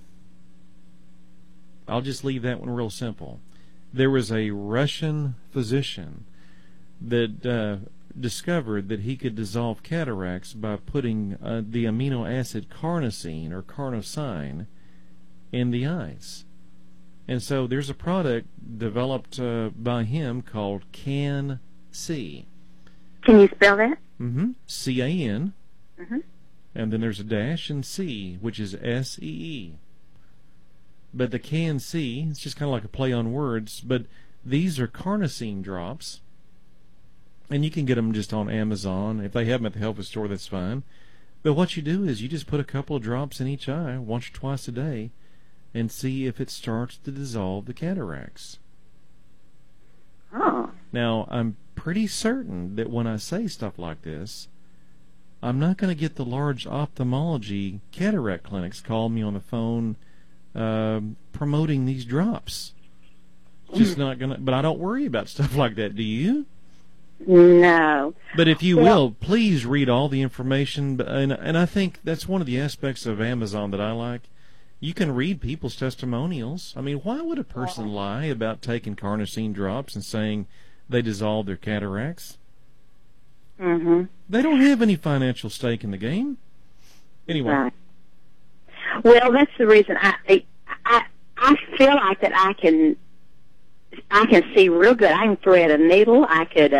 I'll just leave that one real simple. There was a Russian physician that discovered that he could dissolve cataracts by putting the amino acid carnosine or carnosine in the eyes. And so there's a product developed by him called Can-C. Can you spell that? Mm-hmm. C-A-N. Mm-hmm. And then there's a dash and C, which is S-E-E. But the Can-C, it's just kind of like a play on words, but these are carnosine drops, and you can get them just on Amazon. If they have them at the health food store, that's fine. But what you do is you just put a couple of drops in each eye once or twice a day and see if it starts to dissolve the cataracts. Oh. Now, I'm pretty certain that when I say stuff like this, I'm not going to get the large ophthalmology cataract clinics call me on the phone promoting these drops. Just not going to, but I don't worry about stuff like that, do you? No. But if you will, please read all the information, and I think that's one of the aspects of Amazon that I like. You can read people's testimonials. I mean, why would a person lie about taking carnosine drops and saying they dissolve their cataracts? Mm-hmm. They don't have any financial stake in the game. Anyway. Right. Well, that's the reason I feel like that I can see real good. I can thread a needle. I could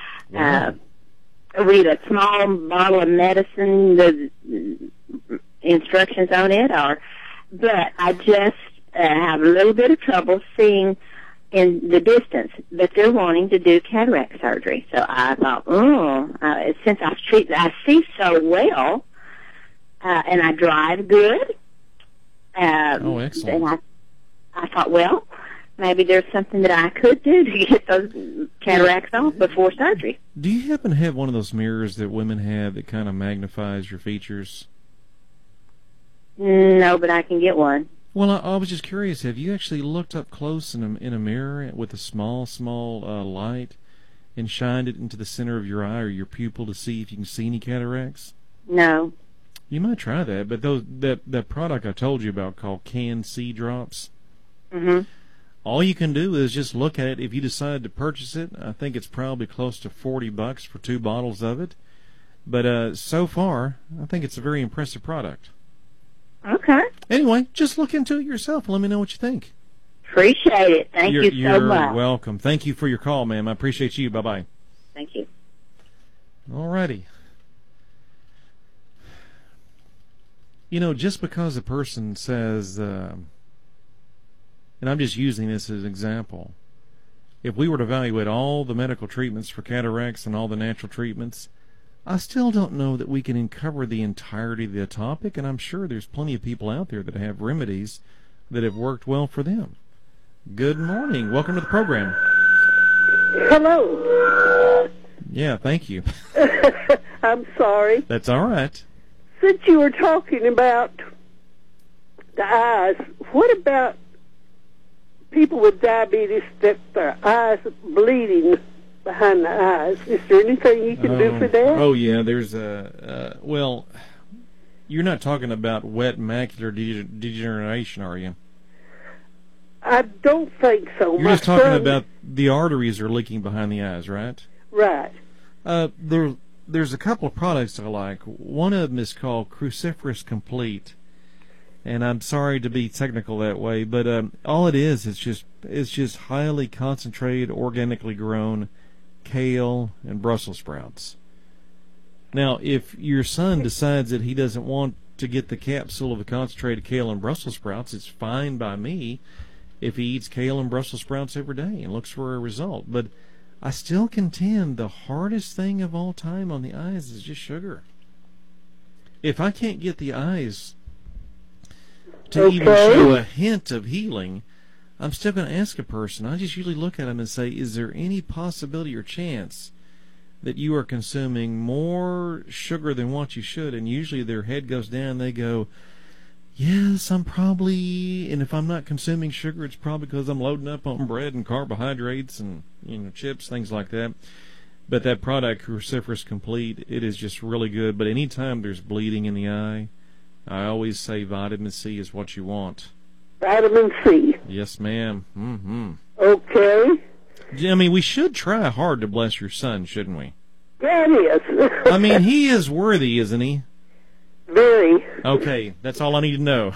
read a small bottle of medicine, the instructions on it, but I just have a little bit of trouble seeing in the distance. But they're wanting to do cataract surgery, so I thought, since I see so well, and I drive good. Excellent. And I thought, well, maybe there's something that I could do to get those cataracts off before surgery. Do you happen to have one of those mirrors that women have that kind of magnifies your features? No, but I can get one. Well, I was just curious. Have you actually looked up close in a mirror with a small light and shined it into the center of your eye or your pupil to see if you can see any cataracts? No. You might try that. But that product I told you about called Can-C drops. Mhm. All you can do is just look at it. If you decide to purchase it, I think it's probably close to $40 for 2 bottles of it. But so far, I think it's a very impressive product. Okay. Anyway, just look into it yourself and let me know what you think. Appreciate it. Thank you so much. You're welcome. Thank you for your call, ma'am. I appreciate you. Bye-bye. Thank you. All righty. You know, just because a person says, and I'm just using this as an example, if we were to evaluate all the medical treatments for cataracts and all the natural treatments, I still don't know that we can uncover the entirety of the topic, and I'm sure there's plenty of people out there that have remedies that have worked well for them. Good morning. Welcome to the program. Hello. Yeah, thank you. I'm sorry. That's all right. Since you were talking about the eyes, what about people with diabetes that their eyes bleeding behind the eyes? Is there anything you can do for that? Oh, yeah, there's well, you're not talking about wet macular degeneration, are you? I don't think so. You're just talking about the arteries are leaking behind the eyes, right? Right. There's a couple of products I like. One of them is called Cruciferous Complete, and I'm sorry to be technical that way, but all it is, it's just highly concentrated, organically grown kale and Brussels sprouts. Now, if your son decides that he doesn't want to get the capsule of the concentrated kale and Brussels sprouts, it's fine by me if he eats kale and Brussels sprouts every day and looks for a result. But I still contend the hardest thing of all time on the eyes is just sugar. If I can't get the eyes to even show a hint of healing, I'm still going to ask a person. I just usually look at them and say, is there any possibility or chance that you are consuming more sugar than what you should? And usually their head goes down. They go, yes, I'm probably, and if I'm not consuming sugar, it's probably because I'm loading up on bread and carbohydrates and, chips, things like that. But that product, Cruciferous Complete, it is just really good. But anytime there's bleeding in the eye, I always say vitamin C is what you want. Vitamin C. Yes, ma'am. Mm-hmm. Okay. I mean, we should try hard to bless your son, shouldn't we? Yeah, it is. I mean, he is worthy, isn't he? Very. Okay, that's all I need to know.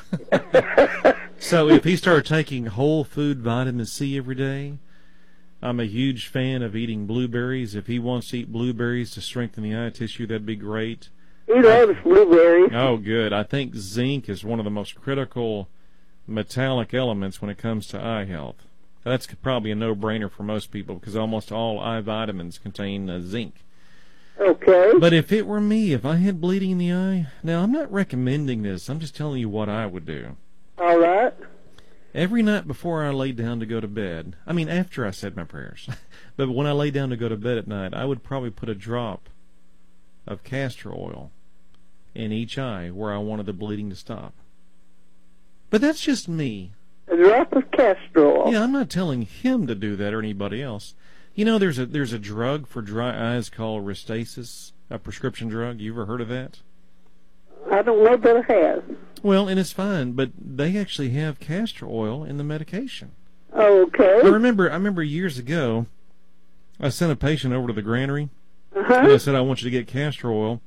So if he started taking whole food vitamin C every day, I'm a huge fan of eating blueberries. If he wants to eat blueberries to strengthen the eye tissue, that'd be great. He loves blueberries. Oh, good. I think zinc is one of the most critical metallic elements when it comes to eye health. That's probably a no-brainer for most people because almost all eye vitamins contain zinc. Okay. But if it were me, if I had bleeding in the eye, now I'm not recommending this. I'm just telling you what I would do. All right. Every night before I lay down to go to bed, I mean after I said my prayers, but when I lay down to go to bed at night, I would probably put a drop of castor oil in each eye where I wanted the bleeding to stop. But that's just me. A drop of castor oil. Yeah, I'm not telling him to do that or anybody else. You know, there's a drug for dry eyes called Restasis, a prescription drug. You ever heard of that? I don't know that I have. Well, and it's fine, but they actually have castor oil in the medication. Okay. I remember years ago, I sent a patient over to the granary, Uh-huh. and I said, I want you to get castor oil.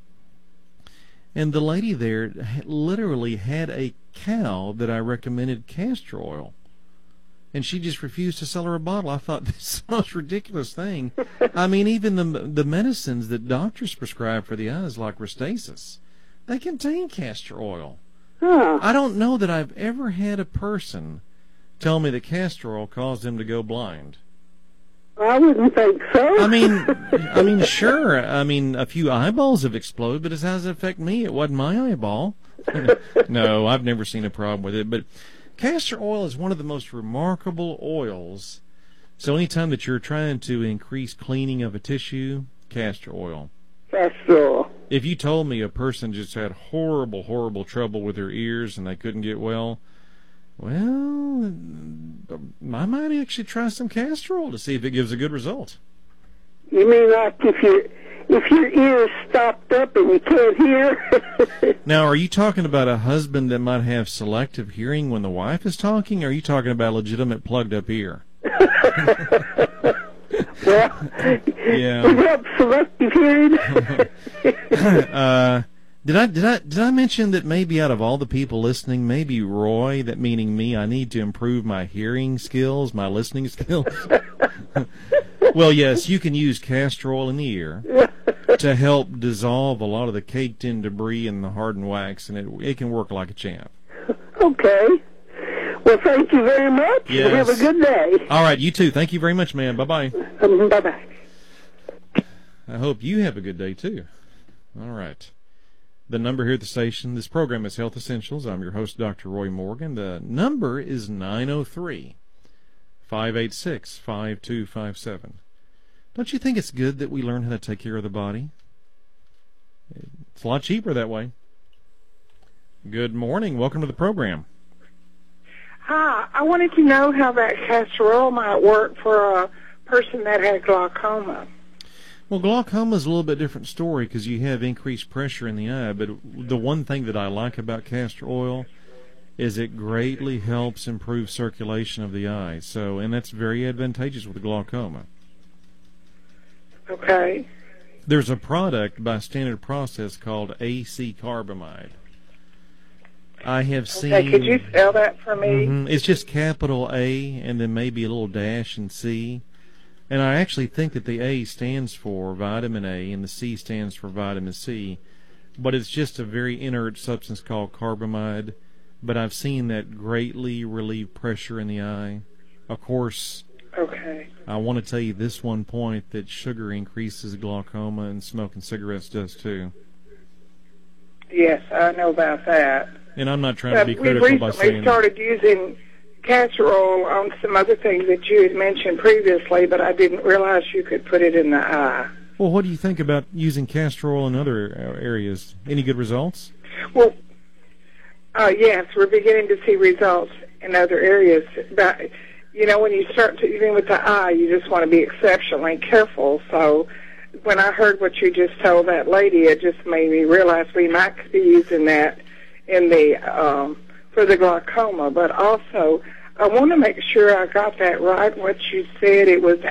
And the lady there literally had a cow that I recommended castor oil. And she just refused to sell her a bottle. I thought, this is the most ridiculous thing. I mean, even the medicines that doctors prescribe for the eyes, like Restasis, they contain castor oil. Huh. I don't know that I've ever had a person tell me that castor oil caused them to go blind. I wouldn't think so. I mean, sure. I mean, a few eyeballs have exploded, but how does it affect me? It wasn't my eyeball. No, I've never seen a problem with it. But castor oil is one of the most remarkable oils. So anytime that you're trying to increase cleaning of a tissue, castor oil. Castor oil. If you told me a person just had horrible, horrible trouble with their ears and they couldn't get well, Well, I might actually try some castor oil to see if it gives a good result. You mean like if your ears stopped up and you can't hear? Now, are you talking about a husband that might have selective hearing when the wife is talking, or are you talking about a legitimate plugged-up ear? Well, yeah. It helps selective hearing. Did I mention that maybe out of all the people listening, maybe Roy, that meaning me, I need to improve my hearing skills, my listening skills? Well, yes, you can use castor oil in the ear to help dissolve a lot of the caked-in debris and the hardened wax, and it can work like a champ. Okay. Well, thank you very much. Yes. Have a good day. All right, you too. Thank you very much, man. Bye-bye. Bye-bye. I hope you have a good day, too. All right. The number here at the station, this program is Health Essentials. I'm your host, Dr. Roy Morgan. The number is 903-586-5257. Don't you think it's good that we learn how to take care of the body? It's a lot cheaper that way. Good morning. Welcome to the program. Hi, I wanted to know how that castor oil might work for a person that had glaucoma. Well, glaucoma is a little bit different story because you have increased pressure in the eye, but the one thing that I like about castor oil is it greatly helps improve circulation of the eye. So, and that's very advantageous with glaucoma. Okay. There's a product by Standard Process called AC Carbamide. I have seen... Okay, could you spell that for me? It's just capital A and then maybe a little dash and C. And I actually think that the A stands for vitamin A and the C stands for vitamin C. But it's just a very inert substance called carbamide. But I've seen that greatly relieve pressure in the eye. Of course, okay. I want to tell you this one point, that sugar increases glaucoma and smoking cigarettes does too. Yes, I know about that. And I'm not trying to be critical by saying... We recently started using castor oil on some other things that you had mentioned previously, but I didn't realize you could put it in the eye. Well, what do you think about using castor oil in other areas? Any good results? Well, yes, we're beginning to see results in other areas. But, you know, when you start to, even with the eye, you just want to be exceptionally careful. So when I heard what you just told that lady, it just made me realize we might be using that in the for the glaucoma. But also, I want to make sure I got that right. What you said, it was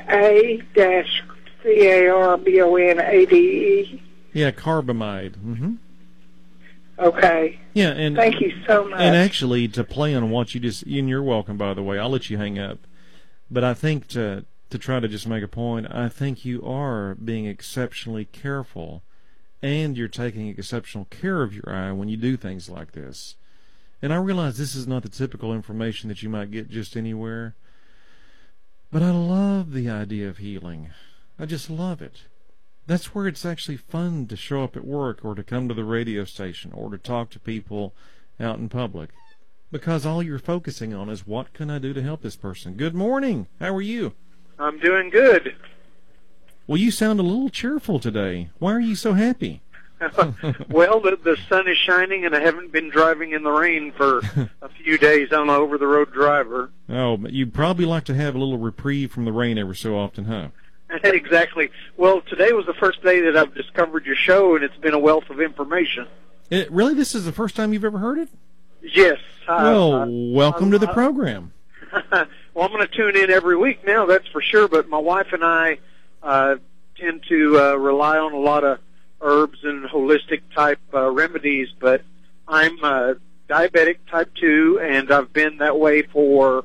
A-carbonade. Yeah, carbamide. Mm-hmm. Okay. Yeah, and thank you so much. And actually, to play on what you just, and you're welcome, by the way. I'll let you hang up. But I think to try to just make a point, I think you are being exceptionally careful, and you're taking exceptional care of your eye when you do things like this. And I realize this is not the typical information that you might get just anywhere, but I love the idea of healing. I just love it. That's where it's actually fun to show up at work or to come to the radio station or to talk to people out in public, because all you're focusing on is, what can I do to help this person? Good morning. How are you? I'm doing good. Well, you sound a little cheerful today. Why are you so happy? Well, the sun is shining, and I haven't been driving in the rain for a few days. I'm an over-the-road driver. Oh, but you'd probably like to have a little reprieve from the rain every so often, huh? Exactly. Well, today was the first day that I've discovered your show, and it's been a wealth of information. Really? This is the first time you've ever heard it? Yes. Well, welcome to the program. Well, I'm going to tune in every week now, that's for sure, but my wife and I tend to rely on a lot of herbs and holistic type remedies, but I'm diabetic type 2, and I've been that way for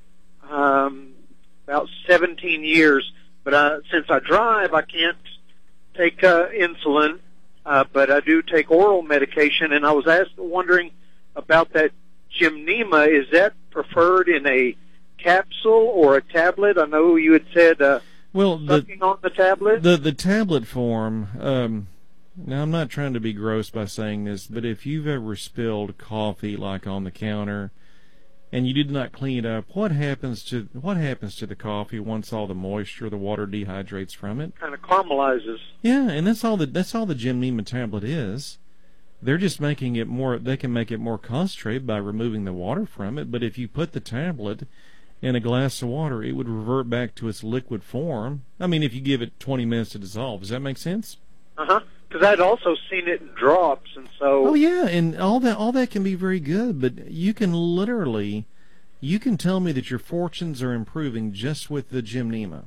about 17 years. But since I drive, I can't take insulin, but I do take oral medication, and I was wondering about that Gymnema. Is that preferred in a capsule or a tablet? I know you had said sucking on the tablet. The tablet form, now I'm not trying to be gross by saying this, but if you've ever spilled coffee like on the counter and you did not clean it up, what happens to the coffee once all the moisture, the water dehydrates from it? Kind of caramelizes. Yeah, and that's all the Gymnema tablet is. They're just making it more, they can make it more concentrated by removing the water from it, but if you put the tablet in a glass of water, it would revert back to its liquid form. I mean, if you give it 20 minutes to dissolve. Does that make sense? Uh-huh. Because I'd also seen it in drops, and so... Oh, yeah, and all that can be very good, but you can literally, you can tell me that your fortunes are improving just with the Gymnema.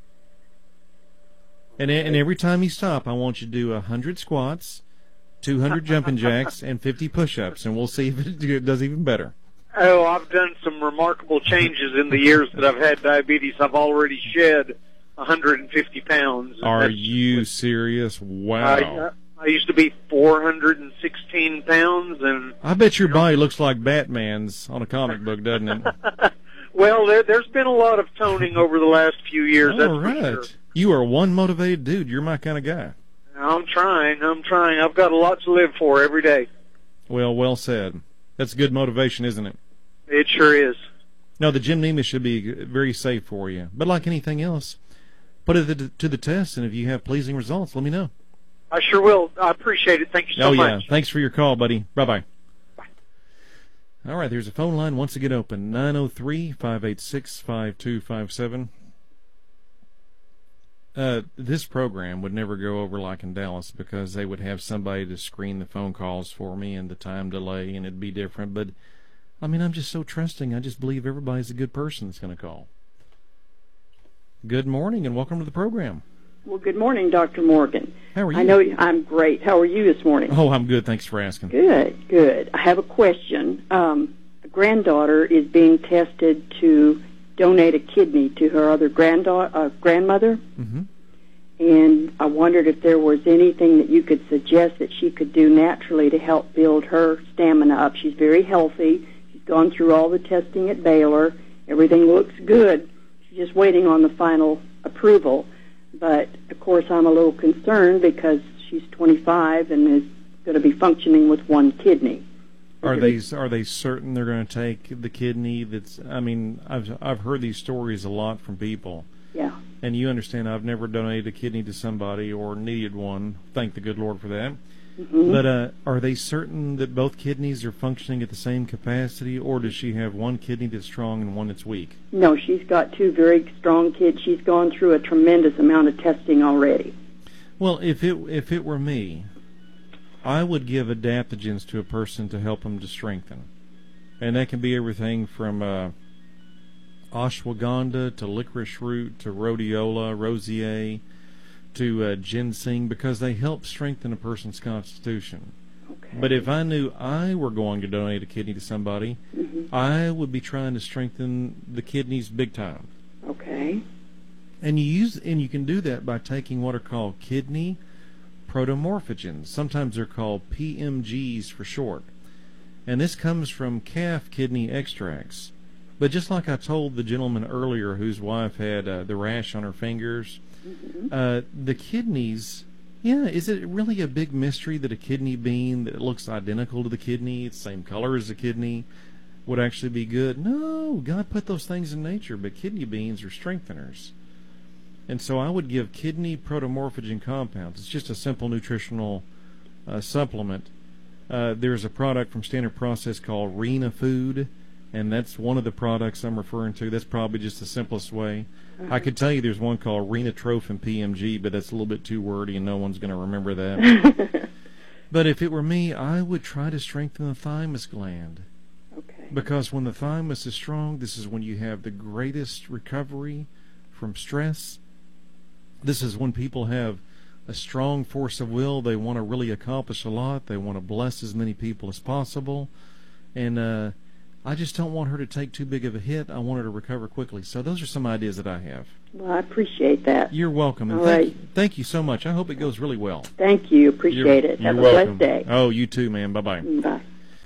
And every time you stop, I want you to do 100 squats, 200 jumping jacks, and 50 push-ups, and we'll see if it does even better. Oh, I've done some remarkable changes in the years that I've had diabetes. I've already shed 150 pounds. Are you serious? Wow. I used to be 416 pounds, and... I bet your body looks like Batman's on a comic book, doesn't it? Well, there's been a lot of toning over the last few years, that's for sure. You are one motivated dude. You're my kind of guy. I'm trying. I've got a lot to live for every day. Well said. That's good motivation, isn't it? It sure is. No, the Gymnema should be very safe for you. But like anything else, put it to the test, and if you have pleasing results, let me know. I sure will. I appreciate it. Thank you so much. Oh, yeah. Thanks for your call, buddy. Bye-bye. Bye. All right, there's a phone line once again open, 903-586-5257. This program would never go over like in Dallas because they would have somebody to screen the phone calls for me and the time delay, and it'd be different. But, I mean, I'm just so trusting. I just believe everybody's a good person that's going to call. Good morning, and welcome to the program. Well, good morning, Dr. Morgan. How are you? I know I'm great. How are you this morning? Oh, I'm good. Thanks for asking. Good. I have a question. A granddaughter is being tested to donate a kidney to her other grandmother. Mm-hmm. And I wondered if there was anything that you could suggest that she could do naturally to help build her stamina up. She's very healthy. She's gone through all the testing at Baylor. Everything looks good. She's just waiting on the final approval. But, of course, I'm a little concerned because she's 25 and is going to be functioning with one kidney. Are they certain they're going to take the kidney? That's, I mean, I've heard these stories a lot from people. Yeah. And you understand I've never donated a kidney to somebody or needed one. Thank the good Lord for that. Mm-hmm. But are they certain that both kidneys are functioning at the same capacity, or does she have one kidney that's strong and one that's weak? No, she's got two very strong kids. She's gone through a tremendous amount of testing already. Well, if it were me, I would give adaptogens to a person to help them to strengthen. And that can be everything from ashwagandha to licorice root to rhodiola, rosier, to ginseng, because they help strengthen a person's constitution. Okay. But if I knew I were going to donate a kidney to somebody, mm-hmm. I would be trying to strengthen the kidneys big time. Okay. And you can do that by taking what are called kidney protomorphogens. Sometimes they're called PMGs for short. And this comes from calf kidney extracts. But just like I told the gentleman earlier whose wife had the rash on her fingers, mm-hmm. The kidneys, is it really a big mystery that a kidney bean that looks identical to the kidney, it's the same color as the kidney, would actually be good? No, God put those things in nature, but kidney beans are strengtheners. And so I would give kidney protomorphogen compounds. It's just a simple nutritional supplement. There's a product from Standard Process called Rena Food, and that's one of the products I'm referring to. That's probably just the simplest way. I could tell you there's one called Renatrophin PMG, but that's a little bit too wordy, and no one's going to remember that. But if it were me, I would try to strengthen the thymus gland. Okay. Because when the thymus is strong, this is when you have the greatest recovery from stress. This is when people have a strong force of will. They want to really accomplish a lot. They want to bless as many people as possible. And I just don't want her to take too big of a hit. I want her to recover quickly. So those are some ideas that I have. Well, I appreciate that. You're welcome. And all right. Thank you so much. I hope it goes really well. Thank you. Appreciate it. Have You're a welcome. blessed day. Oh, you too, man. Bye-bye. Bye.